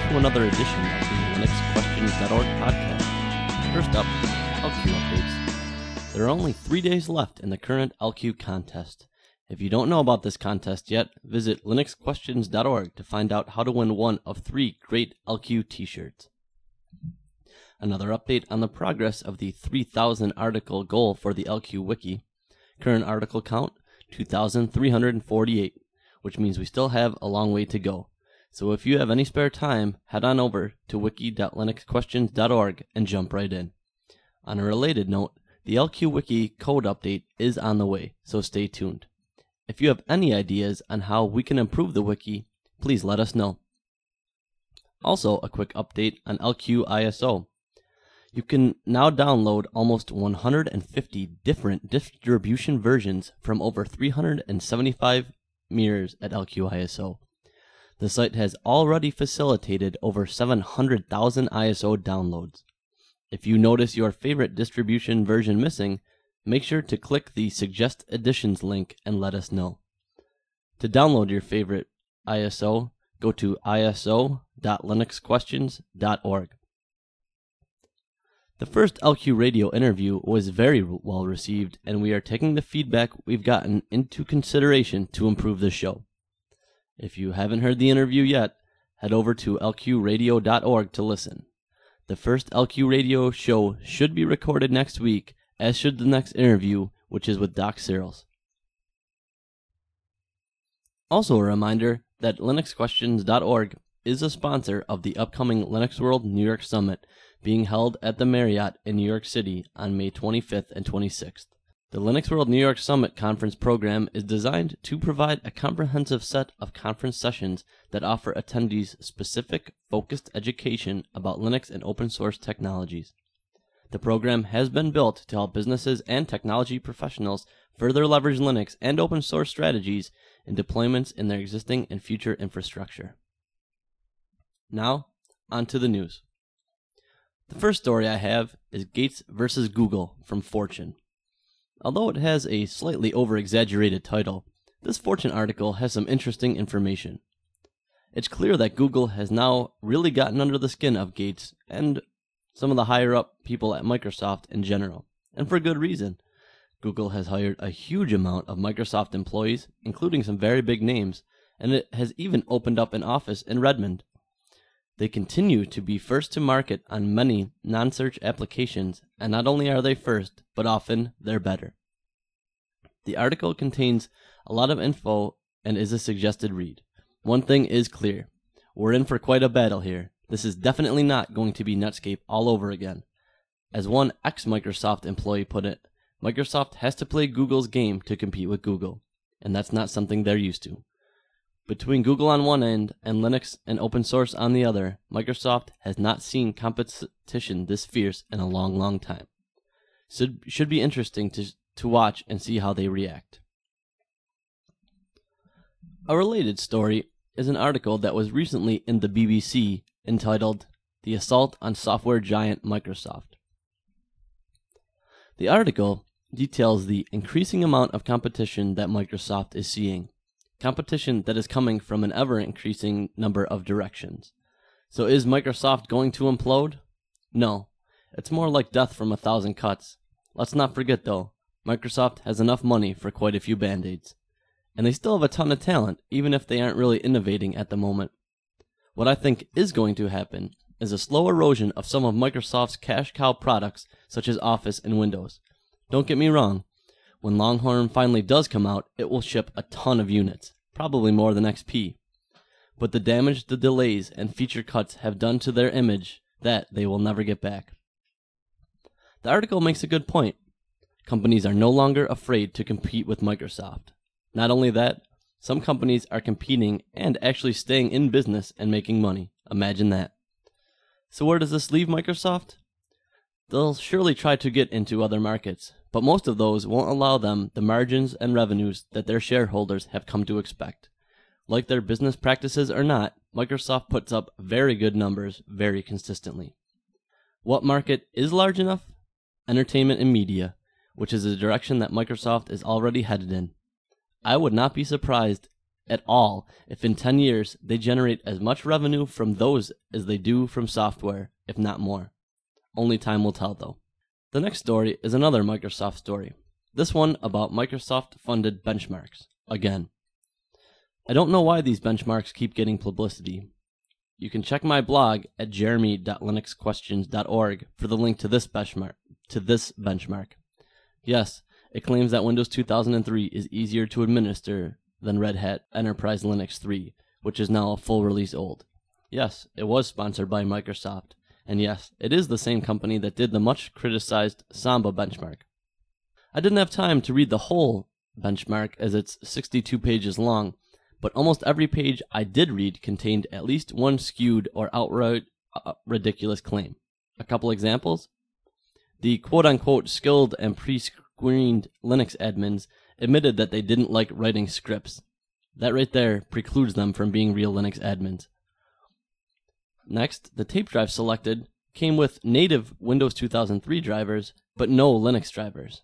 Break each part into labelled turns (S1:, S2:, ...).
S1: to another edition of the LinuxQuestions.org podcast. First up, LQ updates. There are only 3 days left in the current LQ contest. If you don't know about this contest yet, visit LinuxQuestions.org to find out how to win one of 3 great LQ t-shirts. Another update on the progress of the 3,000 article goal for the LQ Wiki. Current article count, 2,348, which means we still have a long way to go. So if you have any spare time, head on over to wiki.linuxquestions.org and jump right in. On a related note, the LQ Wiki code update is on the way, so stay tuned. If you have any ideas on how we can improve the wiki, please let us know. Also, a quick update on LQ ISO. You can now download almost 150 different distribution versions from over 375 mirrors at LQ ISO. The site has already facilitated over 700,000 ISO downloads. If you notice your favorite distribution version missing, make sure to click the Suggest Additions link and let us know. To download your favorite ISO, go to iso.linuxquestions.org. The first LQ Radio interview was very well received, and we are taking the feedback we've gotten into consideration to improve the show. If you haven't heard the interview yet, head over to lqradio.org to listen. The first LQ Radio show should be recorded next week, as should the next interview, which is with Doc Searles. Also a reminder that LinuxQuestions.org is a sponsor of the upcoming Linux World New York Summit being held at the Marriott in New York City on May 25th and 26th. The Linux World New York Summit conference program is designed to provide a comprehensive set of conference sessions that offer attendees specific, focused education about Linux and open source technologies. The program has been built to help businesses and technology professionals further leverage Linux and open source strategies in deployments in their existing and future infrastructure. Now, on to the news. The first story I have is Gates versus Google from Fortune. Although it has a slightly over-exaggerated title, this Fortune article has some interesting information. It's clear that Google has now really gotten under the skin of Gates and some of the higher-up people at Microsoft in general, and for good reason. Google has hired a huge amount of Microsoft employees, including some very big names, and it has even opened up an office in Redmond. They continue to be first to market on many non-search applications, and not only are they first, but often they're better. The article contains a lot of info and is a suggested read. One thing is clear. We're in for quite a battle here. This is definitely not going to be Netscape all over again. As one ex-Microsoft employee put it, Microsoft has to play Google's game to compete with Google, and that's not something they're used to. Between Google on one end and Linux and open source on the other, Microsoft has not seen competition this fierce in a long, long time. Should be interesting to watch and see how they react. A related story is an article that was recently in the BBC entitled The Assault on Software Giant Microsoft. The article details the increasing amount of competition that Microsoft is seeing. Competition that is coming from an ever-increasing number of directions. So is Microsoft going to implode? No. It's more like death from 1,000 cuts. Let's not forget, though, Microsoft has enough money for quite a few band-aids. And they still have a ton of talent, even if they aren't really innovating at the moment. What I think is going to happen is a slow erosion of some of Microsoft's cash cow products, such as Office and Windows. Don't get me wrong. When Longhorn finally does come out, it will ship a ton of units, probably more than XP. But the damage the delays and feature cuts have done to their image, that they will never get back. The article makes a good point. Companies are no longer afraid to compete with Microsoft. Not only that, some companies are competing and actually staying in business and making money. Imagine that. So where does this leave Microsoft? They'll surely try to get into other markets, but most of those won't allow them the margins and revenues that their shareholders have come to expect. Like their business practices or not, Microsoft puts up very good numbers very consistently. What market is large enough? Entertainment and media, which is a direction that Microsoft is already headed in. I would not be surprised at all if in 10 years they generate as much revenue from those as they do from software, if not more. Only time will tell, though. The next story is another Microsoft story. This one about Microsoft-funded benchmarks. Again. I don't know why these benchmarks keep getting publicity. You can check my blog at jeremy.linuxquestions.org for the link to this benchmark. Yes, it claims that Windows 2003 is easier to administer than Red Hat Enterprise Linux 3, which is now a full release old. Yes, it was sponsored by Microsoft, and yes, it is the same company that did the much criticized Samba benchmark. I didn't have time to read the whole benchmark as it's 62 pages long, but almost every page I did read contained at least one skewed or outright ridiculous claim. A couple examples? The quote-unquote skilled and pre-screened Linux admins admitted that they didn't like writing scripts. That right there precludes them from being real Linux admins. Next, the tape drive selected came with native Windows 2003 drivers, but no Linux drivers.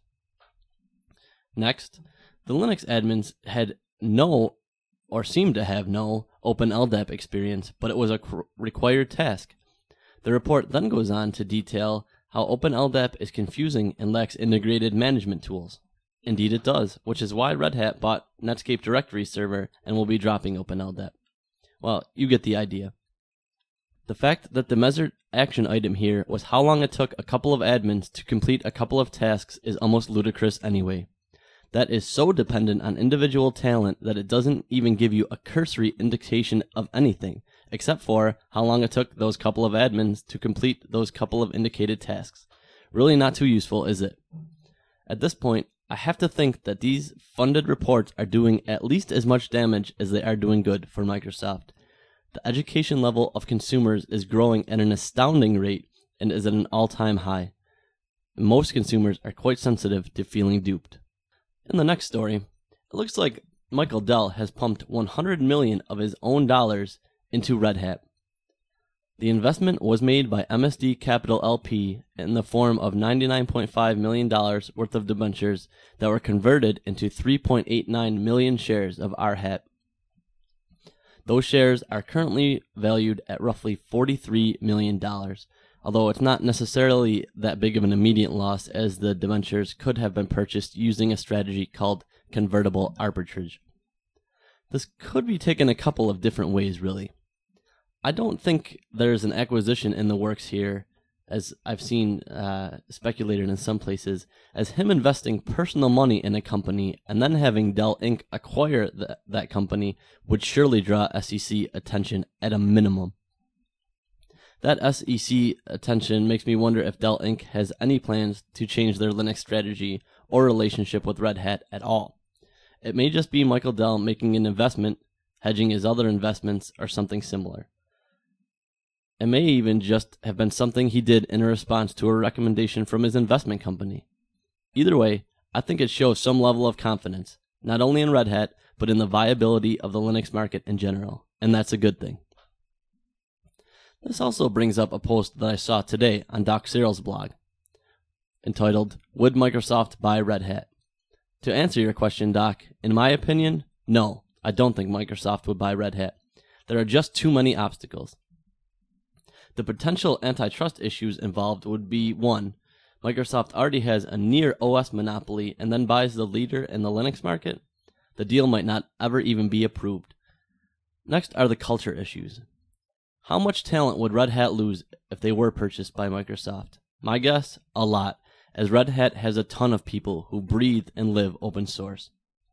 S1: Next, the Linux admins had no, or seemed to have no, OpenLDAP experience, but it was a required task. The report then goes on to detail how OpenLDAP is confusing and lacks integrated management tools. Indeed it does, which is why Red Hat bought Netscape Directory Server and will be dropping OpenLDAP. Well, you get the idea. The fact that the measured action item here was how long it took a couple of admins to complete a couple of tasks is almost ludicrous anyway. That is so dependent on individual talent that it doesn't even give you a cursory indication of anything, except for how long it took those couple of admins to complete those couple of indicated tasks. Really not too useful, is it? At this point, I have to think that these funded reports are doing at least as much damage as they are doing good for Microsoft. The education level of consumers is growing at an astounding rate and is at an all-time high. Most consumers are quite sensitive to feeling duped. In the next story, it looks like Michael Dell has pumped $100 million of his own dollars into Red Hat. The investment was made by MSD Capital LP in the form of $99.5 million worth of debentures that were converted into 3.89 million shares of RHAT. Those shares are currently valued at roughly $43 million, although it's not necessarily that big of an immediate loss, as the debentures could have been purchased using a strategy called convertible arbitrage. This could be taken a couple of different ways, really. I don't think there's an acquisition in the works here, as I've seen speculated in some places, as him investing personal money in a company and then having Dell Inc. acquire that company would surely draw SEC attention at a minimum. That SEC attention makes me wonder if Dell Inc. has any plans to change their Linux strategy or relationship with Red Hat at all. It may just be Michael Dell making an investment, hedging his other investments, or something similar. It may even just have been something he did in a response to a recommendation from his investment company. Either way, I think it shows some level of confidence, not only in Red Hat, but in the viability of the Linux market in general, and that's a good thing. This also brings up a post that I saw today on Doc Cyril's blog, entitled, "Would Microsoft Buy Red Hat?" To answer your question, Doc, in my opinion, no, I don't think Microsoft would buy Red Hat. There are just too many obstacles. The potential antitrust issues involved would be 1. Microsoft already has a near OS monopoly and then buys the leader in the Linux market. The deal might not ever even be approved. Next are the culture issues. How much talent would Red Hat lose if they were purchased by Microsoft? My guess, a lot, as Red Hat has a ton of people who breathe and live open source.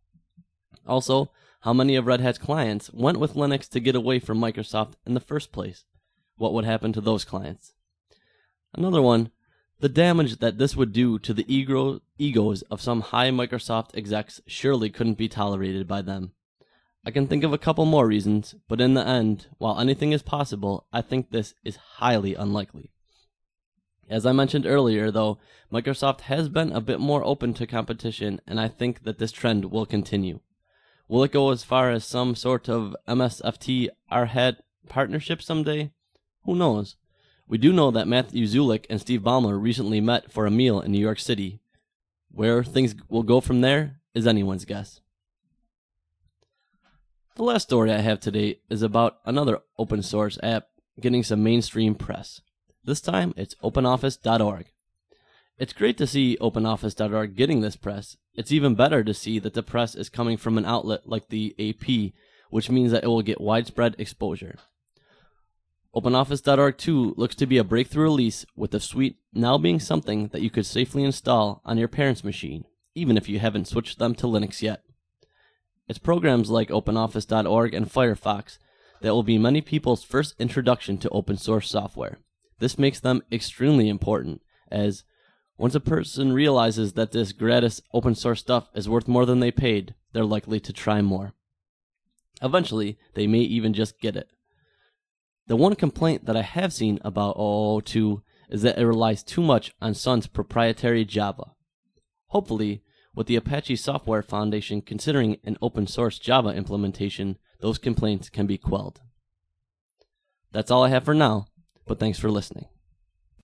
S1: Also, how many of Red Hat's clients went with Linux to get away from Microsoft in the first place? What would happen to those clients? Another one, the damage that this would do to the egos of some high Microsoft execs surely couldn't be tolerated by them. I can think of a couple more reasons, but in the end, while anything is possible, I think this is highly unlikely. As I mentioned earlier, though, Microsoft has been a bit more open to competition, and I think that this trend will continue. Will it go as far as some sort of MSFT RHAT partnership someday? Who knows? We do know that Matthew Zulik and Steve Ballmer recently met for a meal in New York City. Where things will go from there is anyone's guess. The last story I have today is about another open source app getting some mainstream press. This time it's OpenOffice.org. It's great to see OpenOffice.org getting this press. It's even better to see that the press is coming from an outlet like the AP, which means that it will get widespread exposure. OpenOffice.org 2 looks to be a breakthrough release, with the suite now being something that you could safely install on your parents' machine, even if you haven't switched them to Linux yet. It's programs like OpenOffice.org and Firefox that will be many people's first introduction to open source software. This makes them extremely important, as once a person realizes that this gratis open source stuff is worth more than they paid, they're likely to try more. Eventually, they may even just get it. The one complaint that I have seen about OO2 is that it relies too much on Sun's proprietary Java. Hopefully, with the Apache Software Foundation considering an open source Java implementation, those complaints can be quelled. That's all I have for now, but thanks for listening.